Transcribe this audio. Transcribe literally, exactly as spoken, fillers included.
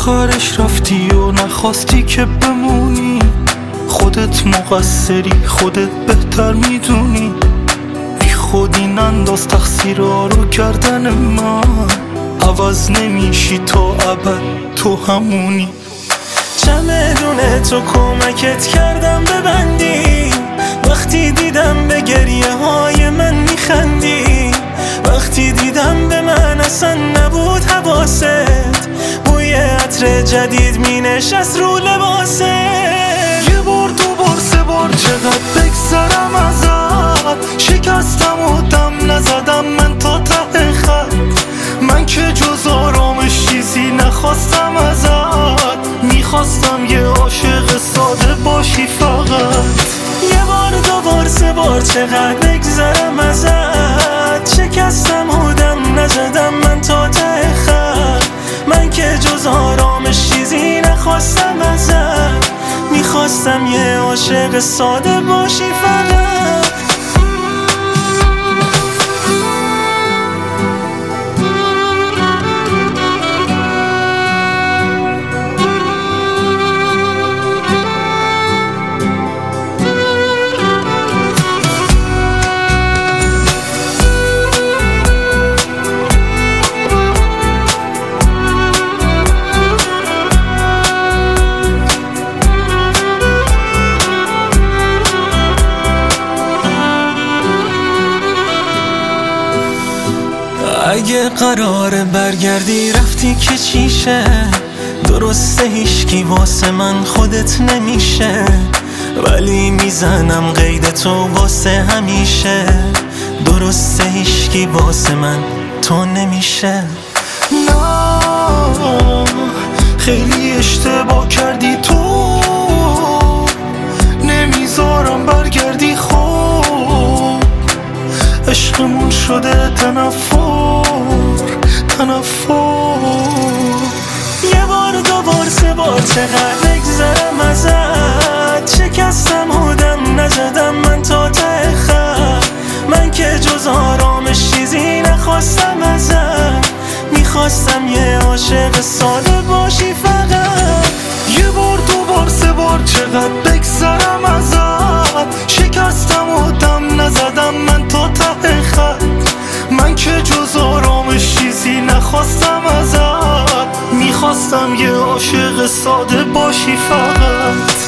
آخرش رفتی و نخواستی که بمونی. خودت مقصری، خودت بهتر میدونی. بی خودی ننداز تقصیرها رو گردن من. عوض نمیشی تا ابد، تو همونی. چمدون تو کمکت کردم ببندی. وقتی دیدم به گریه های من میخندی. وقتی دیدم به من اصلا نبود حواست. بوی عطر جدید مینشست رو لباست. یه بار دو بار سه بار چقدر بگذرم ازت. شکستم و دم نزدم من تا ته خط. من که جز آرامش چیزی نخواستم ازت. میخواستم یه عاشق ساده باشی فقط. یه بار دو بار سه بار چقدر بگذرم ازت. شکستم و دم نزدم من تا ته خط. من که جز آرامش چیزی نخواستم ازت. میخواستم یه عاشق ساده باشی فقط. اگه قراره برگردی رفتی که چیشه. درسته هیچکی واسه من خودت نمیشه. ولی میزنم قید تو واسه همیشه. درسته هیچکی واسه من تو نمیشه. نه خیلی اشتباه کردی تو. نمیذارم برگردی. خوب عشقمون شده تنفر تنفر. یه بار دو بار سه بار چقدر بگذرم ازت. شکستم و دم نزدم من تا ته خط. من که جز آرامش چیزی نخواستم ازت. میخواستم یه عاشق ساده باشی فقط. یه بار دو بار سه بار چقدر بگذرم ازت. شکستم و دم نزدم من تا ته خط. من که جز آرامش چیزی نخواستم ازت. میخواستم یه عاشق ساده باشی فقط.